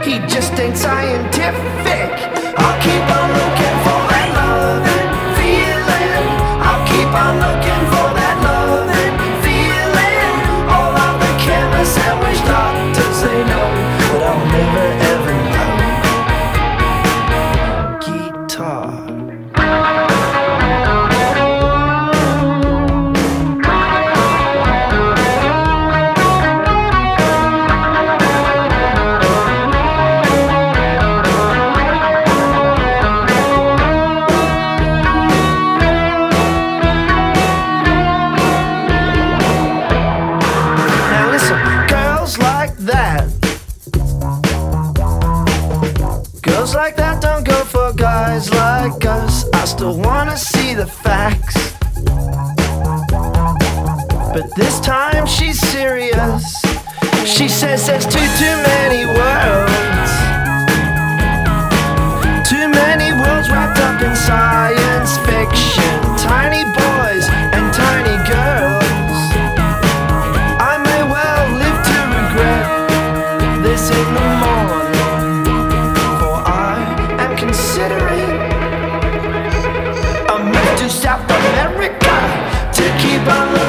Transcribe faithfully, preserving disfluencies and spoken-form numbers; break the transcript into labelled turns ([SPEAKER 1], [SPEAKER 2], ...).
[SPEAKER 1] he just ain't scientific. I'll keep on looking for that love and feeling. I'll keep on looking for that love and feeling. All of the chemists and witch doctors, they know, but I'll never ever know. Guitar. Girls like that don't go for guys like us. I still wanna see the facts, but this time she's serious. She says there's too, too many worlds. Too many worlds wrapped up in science fiction. Tiny boys and tiny girls. I may well live to regret this in the morning. Considering a move to South America to keep on